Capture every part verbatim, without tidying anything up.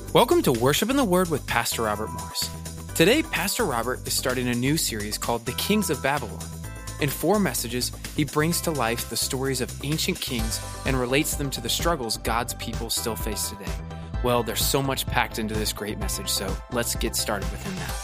Welcome to Worship in the Word with Pastor Robert Morris. Today, Pastor Robert is starting a new series called The Kings of Babylon. In four messages, he brings to life the stories of ancient kings and relates them to the struggles God's people still face today. Well, there's so much packed into this great message, so let's get started with him now.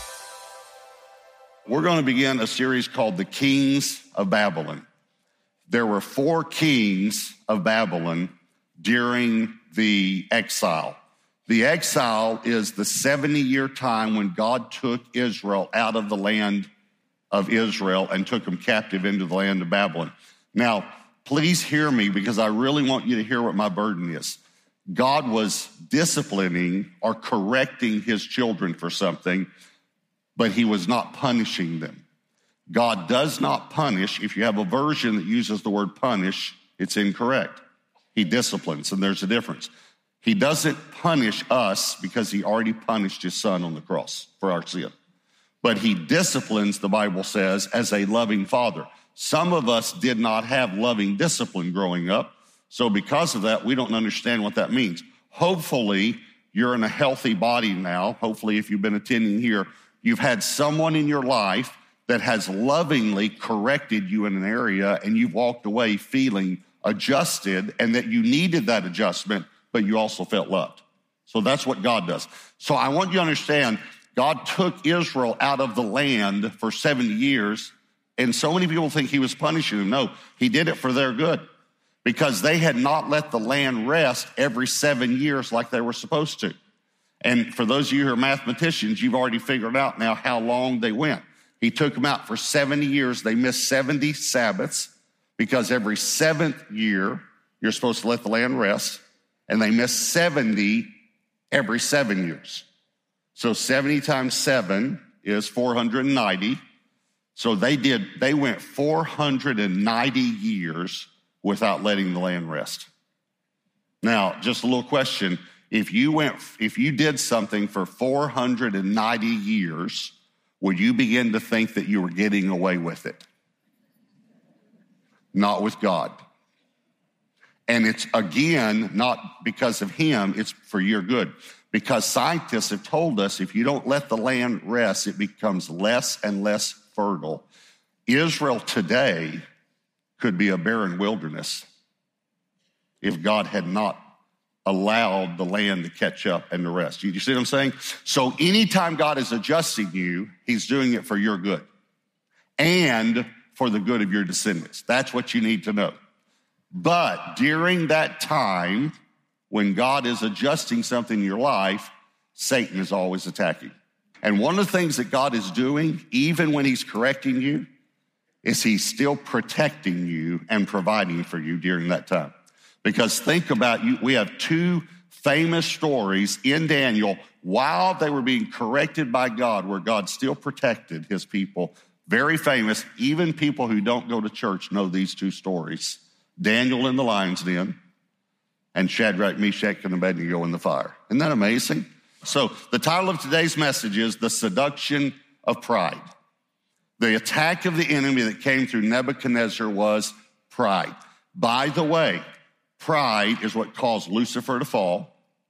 We're going to begin a series called The Kings of Babylon. There were four kings of Babylon during the exile. The exile is the seventy-year time when God took Israel out of the land of Israel and took them captive into the land of Babylon. Now, please hear me because I really want you to hear what my burden is. God was disciplining or correcting his children for something, but he was not punishing them. God does not punish. If you have a version that uses the word punish, it's incorrect. He disciplines, and there's a difference. He doesn't punish us because he already punished his son on the cross for our sin. But he disciplines, the Bible says, as a loving father. Some of us did not have loving discipline growing up, so because of that, we don't understand what that means. Hopefully, you're in a healthy body now. Hopefully, if you've been attending here, you've had someone in your life that has lovingly corrected you in an area, and you've walked away feeling adjusted, and that you needed that adjustment, but you also felt loved. So that's what God does. So I want you to understand, God took Israel out of the land for seventy years, and so many people think he was punishing them. No, he did it for their good because they had not let the land rest every seven years like they were supposed to. And for those of you who are mathematicians, you've already figured out now how long they went. He took them out for seventy years. They missed seventy Sabbaths because every seventh year, you're supposed to let the land rest. And they missed seventy every seven years. So seventy times seven is four hundred ninety. So they did, they went four hundred ninety years without letting the land rest. Now, just a little question. If you went, if you did something for four hundred ninety years, would you begin to think that you were getting away with it? Not with God. And it's, again, not because of him, it's for your good. Because scientists have told us if you don't let the land rest, it becomes less and less fertile. Israel today could be a barren wilderness if God had not allowed the land to catch up and to rest. You see what I'm saying? So anytime God is adjusting you, he's doing it for your good and for the good of your descendants. That's what you need to know. But during that time, when God is adjusting something in your life, Satan is always attacking. And one of the things that God is doing, even when he's correcting you, is he's still protecting you and providing for you during that time. Because think about you, we have two famous stories in Daniel while they were being corrected by God, where God still protected his people. Very famous. Even people who don't go to church know these two stories. Daniel in the lion's den, and Shadrach, Meshach, and Abednego in the fire. Isn't that amazing? So the title of today's message is The Seduction of Pride. The attack of the enemy that came through Nebuchadnezzar was pride. By the way, pride is what caused Lucifer to fall.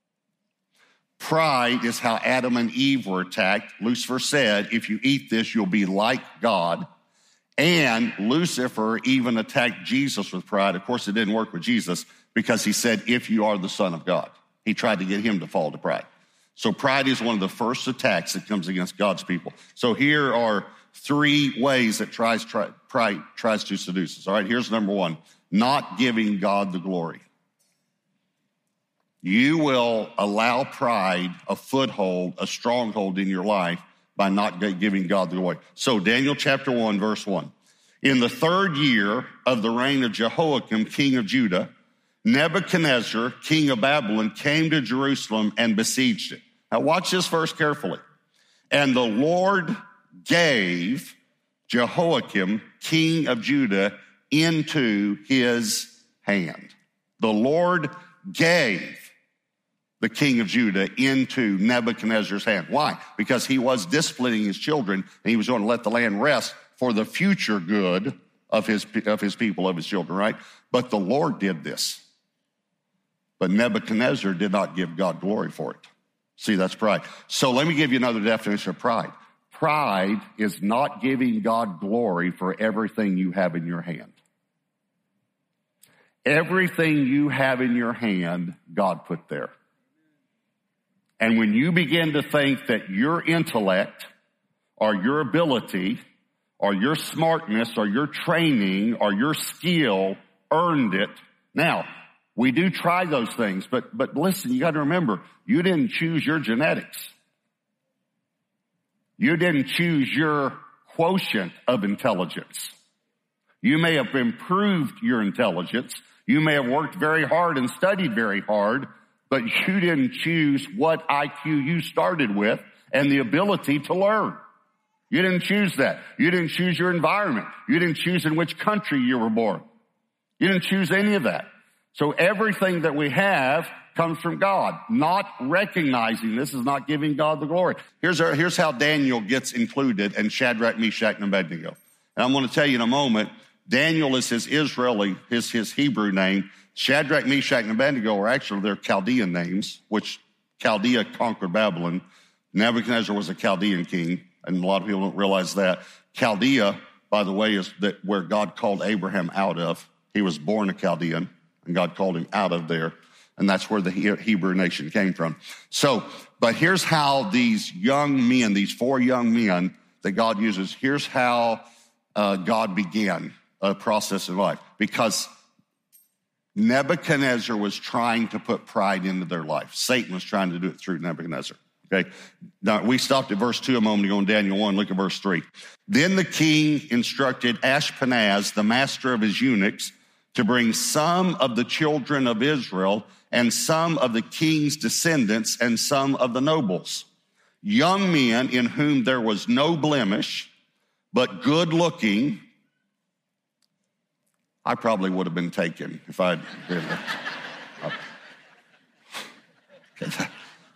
Pride is how Adam and Eve were attacked. Lucifer said, if you eat this, you'll be like God. And Lucifer even attacked Jesus with pride. Of course, it didn't work with Jesus because he said, if you are the Son of God. He tried to get him to fall to pride. So pride is one of the first attacks that comes against God's people. So here are three ways that tries, try, pride tries to seduce us. All right, here's number one, not giving God the glory. You will allow pride a foothold, a stronghold in your life by not giving God the glory. So Daniel chapter one, verse one. In the third year of the reign of Jehoiakim, king of Judah, Nebuchadnezzar, king of Babylon, came to Jerusalem and besieged it. Now watch this verse carefully. And the Lord gave Jehoiakim, king of Judah, into his hand. The Lord gave the king of Judah into Nebuchadnezzar's hand. Why? Because he was disciplining his children, and he was going to let the land rest for the future good of his, of his people, of his children, right? But the Lord did this. But Nebuchadnezzar did not give God glory for it. See, that's pride. So let me give you another definition of pride. Pride is not giving God glory for everything you have in your hand. Everything you have in your hand, God put there. And when you begin to think that your intellect or your ability or your smartness or your training or your skill earned it. Now, we do try those things, but, but listen, you got to remember, you didn't choose your genetics. You didn't choose your quotient of intelligence. You may have improved your intelligence. You may have worked very hard and studied very hard, but you didn't choose what I Q you started with and the ability to learn. You didn't choose that. You didn't choose your environment. You didn't choose in which country you were born. You didn't choose any of that. So everything that we have comes from God. Not recognizing this is not giving God the glory. Here's our, here's how Daniel gets included in Shadrach, Meshach, and Abednego. And I'm going to tell you in a moment, Daniel is his Israeli, his, his Hebrew name. Shadrach, Meshach, and Abednego are actually their Chaldean names, which Chaldea conquered Babylon. Nebuchadnezzar was a Chaldean king. And a lot of people don't realize that. Chaldea, by the way, is that where God called Abraham out of. He was born a Chaldean, and God called him out of there. And that's where the Hebrew nation came from. So, but here's how these young men, these four young men that God uses, here's how uh, God began a process in life. Because Nebuchadnezzar was trying to put pride into their life. Satan was trying to do it through Nebuchadnezzar. Okay. Now, we stopped at verse two a moment ago in Daniel one. Look at verse three. Then the king instructed Ashpenaz, the master of his eunuchs, to bring some of the children of Israel and some of the king's descendants and some of the nobles, young men in whom there was no blemish, but good looking. I probably would have been taken if I'd been. Okay.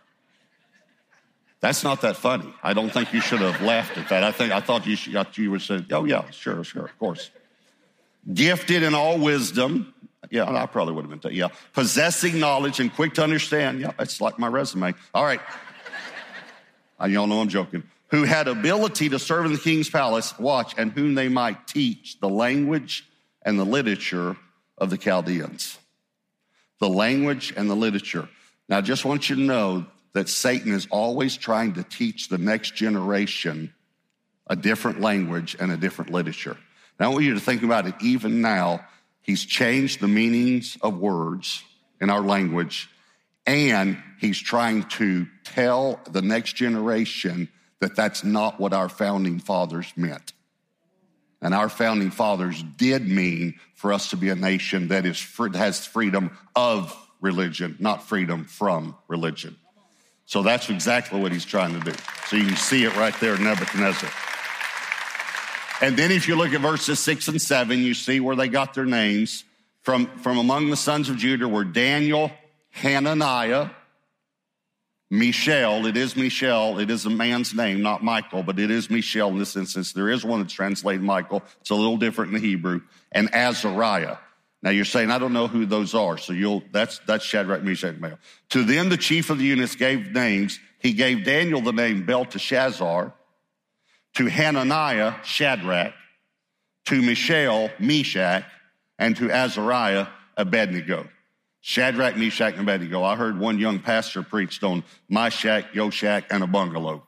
That's not that funny. I don't think you should have laughed at that. I think I thought you should, you would say, "Oh yeah, sure, sure, of course." Gifted in all wisdom, yeah, I probably would have been. T- yeah, possessing knowledge and quick to understand. Yeah, that's like my resume. All right, y'all know I'm joking. Who had ability to serve in the king's palace? Watch, and whom they might teach the language and the literature of the Chaldeans. The language and the literature. Now, I just want you to know that Satan is always trying to teach the next generation a different language and a different literature. Now, I want you to think about it. Even now, he's changed the meanings of words in our language, and he's trying to tell the next generation that that's not what our founding fathers meant. And our founding fathers did mean for us to be a nation that is has freedom of religion, not freedom from religion. So that's exactly what he's trying to do. So you can see it right there in Nebuchadnezzar. And then if you look at verses six and seven, you see where they got their names. From, from among the sons of Judah were Daniel, Hananiah, Mishael. It is Mishael. It is a man's name, not Michael, but it is Mishael in this instance. There is one that's translated Michael. It's a little different in the Hebrew. And Azariah. Now you're saying, I don't know who those are. So you'll, that's, that's Shadrach, Meshach, and Abednego. To them, the chief of the eunuchs gave names. He gave Daniel the name Belteshazzar, to Hananiah, Shadrach, to Mishael, Meshach, and to Azariah, Abednego. Shadrach, Meshach, and Abednego. I heard one young pastor preached on my shack, your shack, and a bungalow.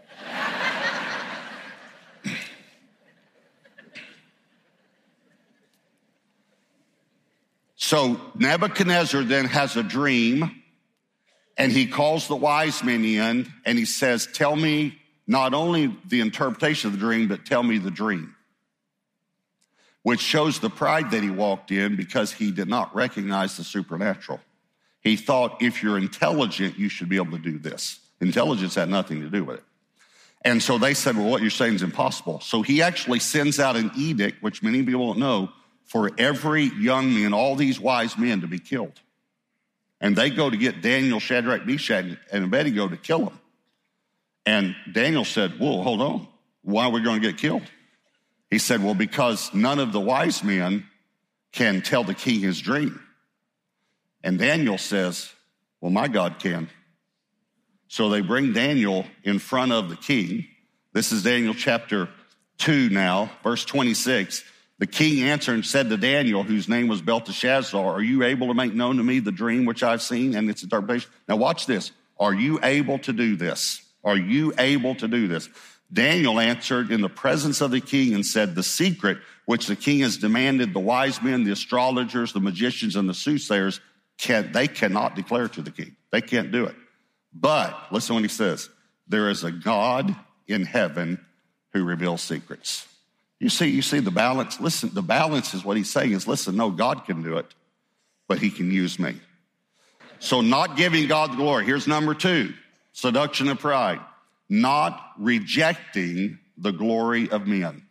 So Nebuchadnezzar then has a dream, and he calls the wise men in, and he says, tell me not only the interpretation of the dream, but tell me the dream. Which shows the pride that he walked in because he did not recognize the supernatural. He thought if you're intelligent, you should be able to do this. Intelligence had nothing to do with it. And so they said, well, what you're saying is impossible. So he actually sends out an edict, which many people don't know, for every young man, all these wise men to be killed. And they go to get Daniel, Shadrach, Meshach, and Abednego to kill him. And Daniel said, whoa, hold on. Why are we going to get killed? He said, well, because none of the wise men can tell the king his dream. And Daniel says, well, my God can. So they bring Daniel in front of the king. This is Daniel chapter two now, verse twenty-six. The king answered and said to Daniel, whose name was Belteshazzar, are you able to make known to me the dream which I've seen and its interpretation? Now watch this. Are you able to do this? Are you able to do this? Daniel answered in the presence of the king and said, the secret which the king has demanded, the wise men, the astrologers, the magicians, and the soothsayers, can, they cannot declare to the king. They can't do it. But listen what he says. There is a God in heaven who reveals secrets. You see, you see the balance. Listen, the balance is what he's saying is, listen, no, God can do it, but he can use me. So not giving God the glory. Here's number two, seduction of pride. Not rejecting the glory of men.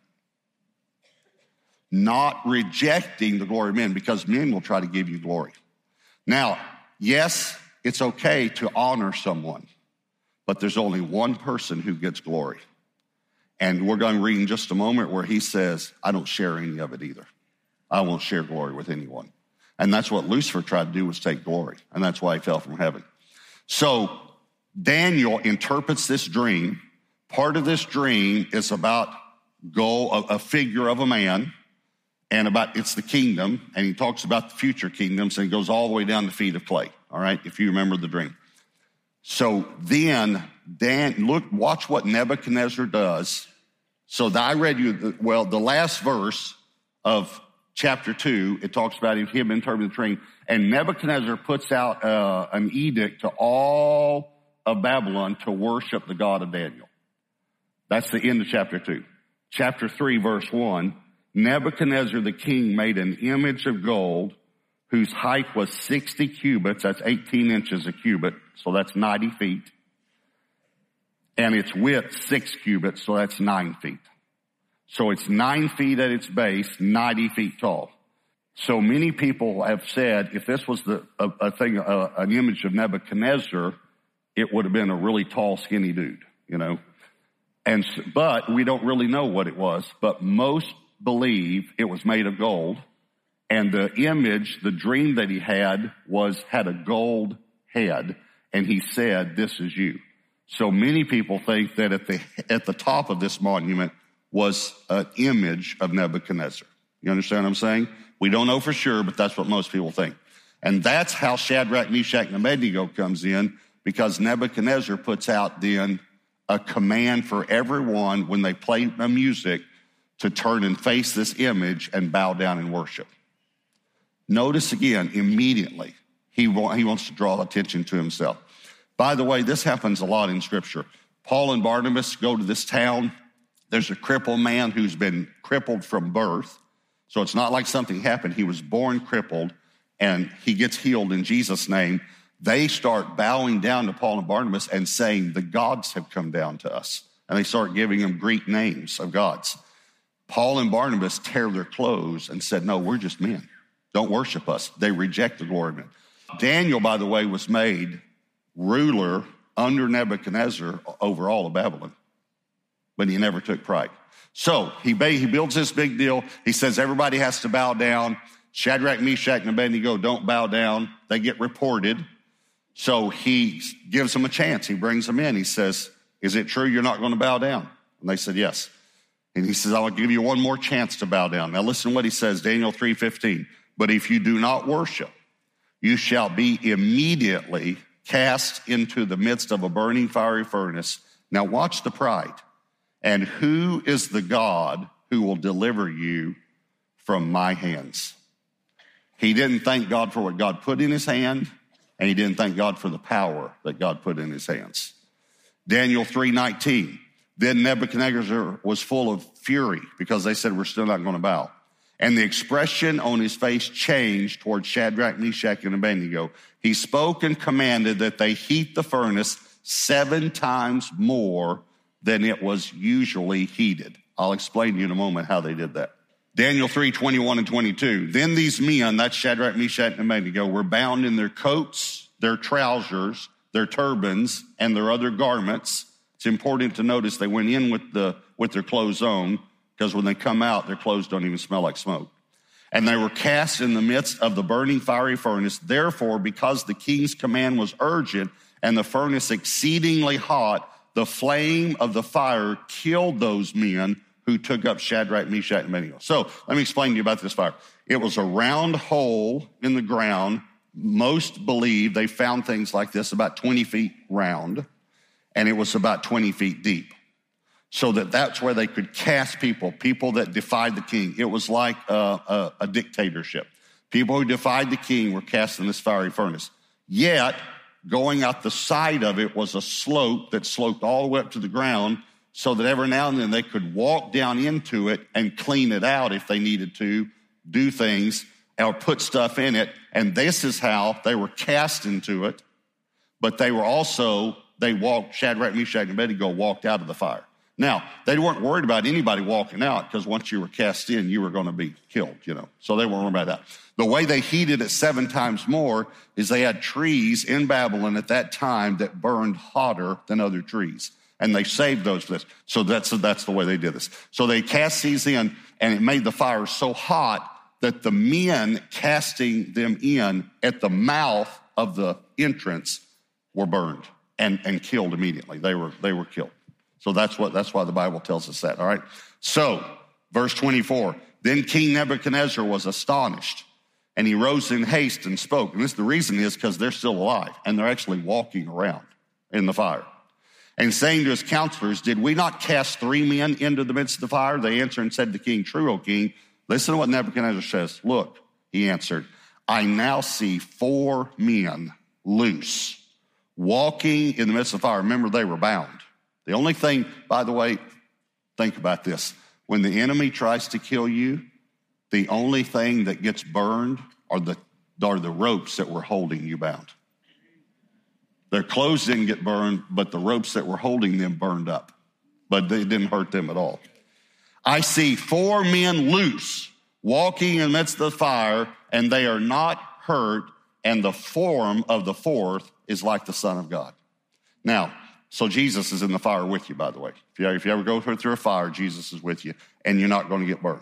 Not rejecting the glory of men, because men will try to give you glory. Now, yes, it's okay to honor someone, but there's only one person who gets glory. And we're going to read in just a moment where he says, I don't share any of it either. I won't share glory with anyone. And that's what Lucifer tried to do, was take glory. And that's why he fell from heaven. So Daniel interprets this dream. Part of this dream is about go a, a figure of a man, and about it's the kingdom, and he talks about the future kingdoms, and he goes all the way down to feet of clay. All right, if you remember the dream. So then, Dan, look, watch what Nebuchadnezzar does. So the, I read you the, well the last verse of chapter two. It talks about him interpreting the dream, and Nebuchadnezzar puts out uh, an edict to all of Babylon to worship the God of Daniel. That's the end of chapter two. Chapter three, verse one, Nebuchadnezzar the king made an image of gold whose height was sixty cubits. That's eighteen inches a cubit. So that's ninety feet. And its width, six cubits. So that's nine feet. So it's nine feet at its base, ninety feet tall. So many people have said if this was the, a, a thing, a, an image of Nebuchadnezzar, it would have been a really tall, skinny dude, you know. And, but we don't really know what it was, but most believe it was made of gold. And the image, the dream that he had was, had a gold head. And he said, this is you. So many people think that at the, at the top of this monument was an image of Nebuchadnezzar. You understand what I'm saying? We don't know for sure, but that's what most people think. And that's how Shadrach, Meshach, and Abednego comes in, because Nebuchadnezzar puts out then a command for everyone when they play the music to turn and face this image and bow down and worship. Notice again, immediately, he, wa- he wants to draw attention to himself. By the way, this happens a lot in Scripture. Paul and Barnabas go to this town. There's a crippled man who's been crippled from birth. So it's not like something happened. He was born crippled, and he gets healed in Jesus' name. They start bowing down to Paul and Barnabas and saying, the gods have come down to us. And they start giving them Greek names of gods. Paul and Barnabas tear their clothes and said, no, we're just men. Don't worship us. They reject the glory of men. Daniel, by the way, was made ruler under Nebuchadnezzar over all of Babylon, but he never took pride. So he, he builds this big deal. He says everybody has to bow down. Shadrach, Meshach, and Abednego don't bow down. They get reported. So he gives them a chance. He brings them in. He says, is it true you're not going to bow down? And they said, yes. And he says, I'll give you one more chance to bow down. Now listen to what he says, Daniel three fifteen. But if you do not worship, you shall be immediately cast into the midst of a burning fiery furnace. Now watch the pride. And who is the God who will deliver you from my hands? He didn't thank God for what God put in his hand, and he didn't thank God for the power that God put in his hands. Daniel three nineteen. Then Nebuchadnezzar was full of fury because they said, we're still not going to bow. And the expression on his face changed toward Shadrach, Meshach, and Abednego. He spoke and commanded that they heat the furnace seven times more than it was usually heated. I'll explain to you in a moment how they did that. Daniel three twenty-one and twenty-two. Then these men, that's Shadrach, Meshach, and Abednego, were bound in their coats, their trousers, their turbans, and their other garments. It's important to notice they went in with the with their clothes on, because when they come out, their clothes don't even smell like smoke. And they were cast in the midst of the burning fiery furnace. Therefore, because the king's command was urgent and the furnace exceedingly hot. The flame of the fire killed those men who took up Shadrach, Meshach, and Abednego. So let me explain to you about this fire. It was a round hole in the ground. Most believe they found things like this about twenty feet round, and it was about twenty feet deep. So that that's where they could cast people, people that defied the king. It was like a, a, a dictatorship. People who defied the king were cast in this fiery furnace. Yet, going out the side of it was a slope that sloped all the way up to the ground, so that every now and then they could walk down into it and clean it out if they needed to, do things, or put stuff in it. And this is how they were cast into it. But they were also, they walked, Shadrach, Meshach, and Abednego walked out of the fire. Now, they weren't worried about anybody walking out, because once you were cast in, you were going to be killed, you know. So they weren't worried about that. The way they heated it seven times more is they had trees in Babylon at that time that burned hotter than other trees. And they saved those for this. So that's, that's the way they did this. So they cast these in, and it made the fire so hot that the men casting them in at the mouth of the entrance were burned and, and killed immediately. They were, they were killed. So that's what, that's why the Bible tells us that, all right? So, verse twenty-four, then King Nebuchadnezzar was astonished, and he rose in haste and spoke. And this, the reason is because they're still alive, and they're actually walking around in the fire. And saying to his counselors, did we not cast three men into the midst of the fire? They answered and said to the king, true, O king. Listen to what Nebuchadnezzar says. Look, he answered, I now see four men loose, walking in the midst of the fire. Remember, they were bound. The only thing, by the way, think about this. When the enemy tries to kill you, the only thing that gets burned are the, are the ropes that were holding you bound. Their clothes didn't get burned, but the ropes that were holding them burned up. But they didn't hurt them at all. I see four men loose, walking in the midst of the fire, and they are not hurt, and the form of the fourth is like the Son of God. Now, so Jesus is in the fire with you, by the way. If you, if you ever go through a fire, Jesus is with you, and you're not going to get burned.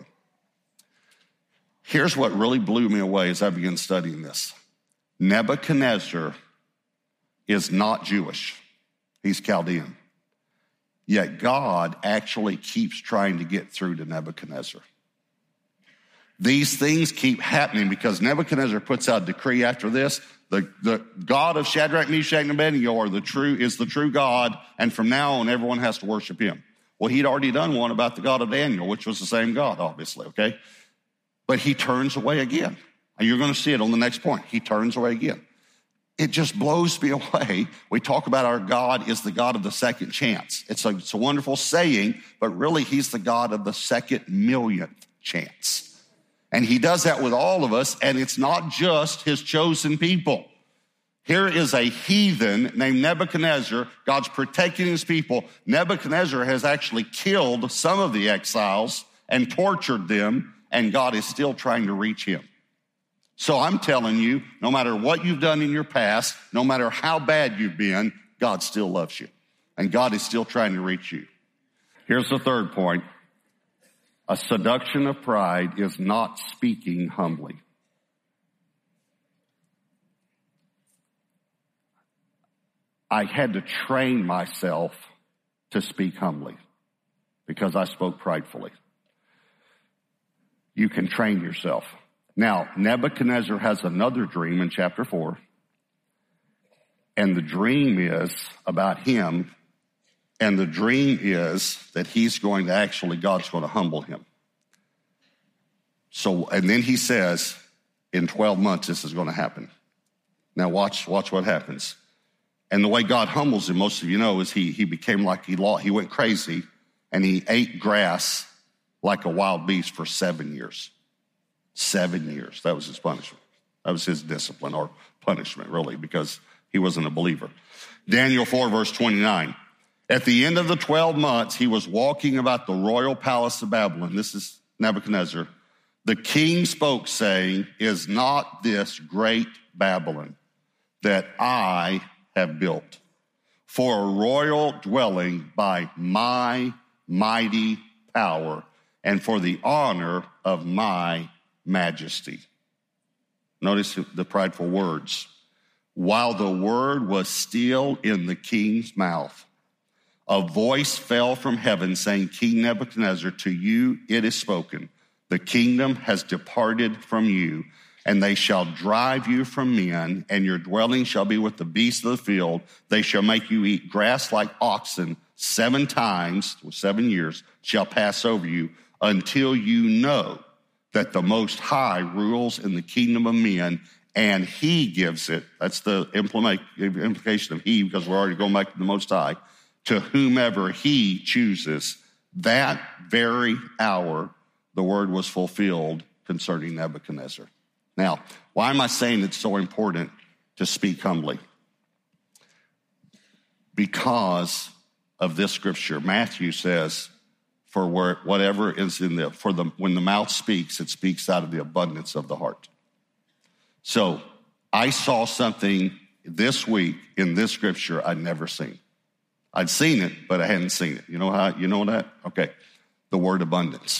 Here's what really blew me away as I began studying this. Nebuchadnezzar is not Jewish. He's Chaldean. Yet God actually keeps trying to get through to Nebuchadnezzar. These things keep happening because Nebuchadnezzar puts out a decree after this. The, the God of Shadrach, Meshach, and Abednego are the true, is the true God, and from now on, everyone has to worship him. Well, he'd already done one about the God of Daniel, which was the same God, obviously, okay? But he turns away again. And you're going to see it on the next point. He turns away again. It just blows me away. We talk about our God is the God of the second chance. It's a, it's a wonderful saying, but really he's the God of the second millionth chance. And he does that with all of us, and it's not just his chosen people. Here is a heathen named Nebuchadnezzar. God's protecting his people. Nebuchadnezzar has actually killed some of the exiles and tortured them, and God is still trying to reach him. So I'm telling you, no matter what you've done in your past, no matter how bad you've been, God still loves you. And God is still trying to reach you. Here's the third point. A seduction of pride is not speaking humbly. I had to train myself to speak humbly because I spoke pridefully. You can train yourself. Now, Nebuchadnezzar has another dream in chapter four. And the dream is about him. And the dream is that he's going to actually, God's going to humble him. So, and then he says, in twelve months, this is going to happen. Now watch, watch what happens. And the way God humbles him, most of you know, is he, he became like he lost, he went crazy and he ate grass like a wild beast for seven years. Seven years. That was his punishment. That was his discipline or punishment, really, because he wasn't a believer. Daniel four, verse twenty-nine. At the end of the twelve months, he was walking about the royal palace of Babylon. This is Nebuchadnezzar. The king spoke, saying, is not this great Babylon that I have built for a royal dwelling by my mighty power and for the honor of my majesty? Notice the prideful words. while the word was still in the king's mouth, a voice fell from heaven saying, King Nebuchadnezzar, to you it is spoken. The kingdom has departed from you, and they shall drive you from men, and your dwelling shall be with the beasts of the field. They shall make you eat grass like oxen. Seven times, seven years, shall pass over you until you know that the Most High rules in the kingdom of men, and he gives it. That's the implication of he, because we're already going back to the Most High, to whomever he chooses. That very hour, the word was fulfilled concerning Nebuchadnezzar. Now, why am I saying it's so important to speak humbly? Because of this scripture. Matthew says, for where, whatever is in the, for the, when the mouth speaks, it speaks out of the abundance of the heart. So I saw something this week in this scripture I'd never seen. I'd seen it, but I hadn't seen it. You know how, you know that? Okay. The word abundance.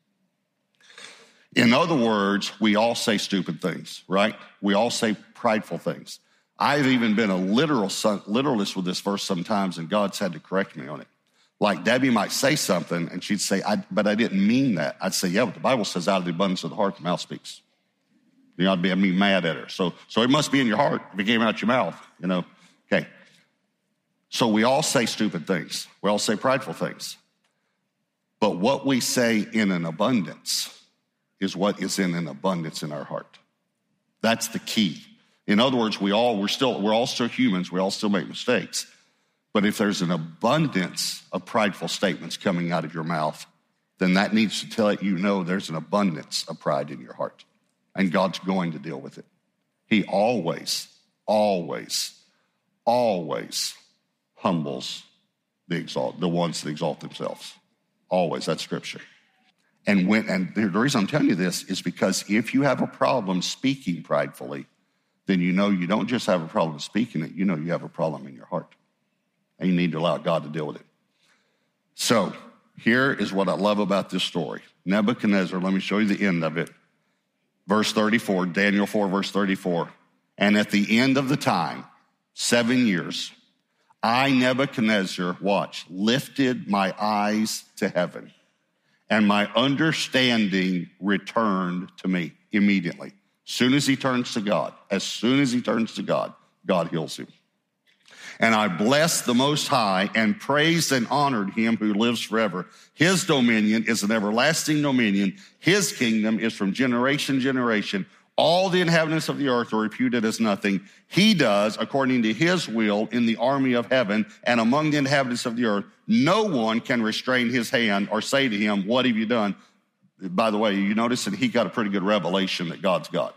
In other words, we all say stupid things, right? We all say prideful things. I've even been a literal literalist with this verse sometimes, and God's had to correct me on it. Like Debbie might say something, and she'd say, I, but I didn't mean that. I'd say, yeah, but the Bible says out of the abundance of the heart, the mouth speaks. You know, I'd be, I'd be mad at her. So, so it must be in your heart if it came out your mouth, you know. Okay. So we all say stupid things. We all say prideful things. But what we say in an abundance is what is in an abundance in our heart. That's the key. In other words, we all, we're still, we're all still humans. We all still make mistakes. But if there's an abundance of prideful statements coming out of your mouth, then that needs to tell you know there's an abundance of pride in your heart. And God's going to deal with it. He always, always, always humbles the exalt, the ones that exalt themselves. Always, that's scripture. And when, and the reason I'm telling you this is because if you have a problem speaking pridefully, then you know you don't just have a problem speaking it, you know you have a problem in your heart. And you need to allow God to deal with it. So here is what I love about this story. Nebuchadnezzar, let me show you the end of it. Verse thirty-four, Daniel four, verse thirty-four. And at the end of the time, seven years, I, Nebuchadnezzar, watch, lifted my eyes to heaven, and my understanding returned to me immediately. As soon as he turns to God, as soon as he turns to God, God heals him. And I blessed the Most High and praised and honored him who lives forever. His dominion is an everlasting dominion. His kingdom is from generation to generation. All the inhabitants of the earth are reputed as nothing. He does according to his will in the army of heaven and among the inhabitants of the earth. No one can restrain his hand or say to him, what have you done? By the way, you notice that he got a pretty good revelation that God's got.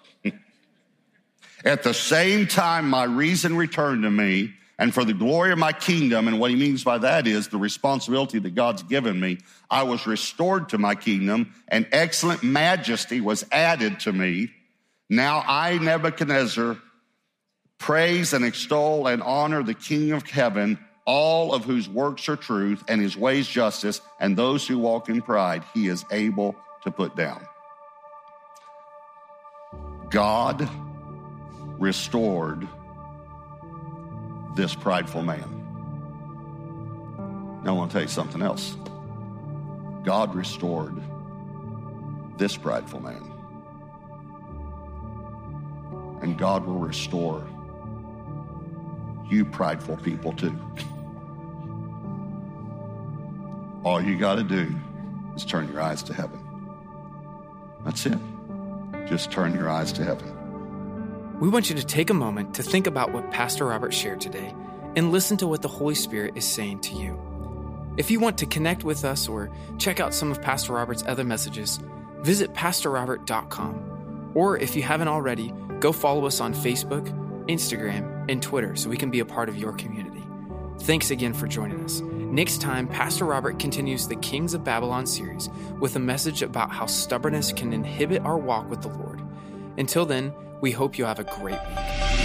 At the same time, my reason returned to me, and for the glory of my kingdom, and what he means by that is the responsibility that God's given me, I was restored to my kingdom, and excellent majesty was added to me. Now I, Nebuchadnezzar, praise and extol and honor the King of heaven, all of whose works are truth and his ways justice, and those who walk in pride he is able to put down. God restored this prideful man. Now I want to tell you something else. God restored this prideful man. And God will restore you prideful people too. All you got to do is turn your eyes to heaven. That's it. Just turn your eyes to heaven. We want you to take a moment to think about what Pastor Robert shared today and listen to what the Holy Spirit is saying to you. If you want to connect with us or check out some of Pastor Robert's other messages, visit pastor robert dot com. Or if you haven't already, go follow us on Facebook, Instagram, and Twitter so we can be a part of your community. Thanks again for joining us. Next time, Pastor Robert continues the Kings of Babylon series with a message about how stubbornness can inhibit our walk with the Lord. Until then, we hope you have a great week.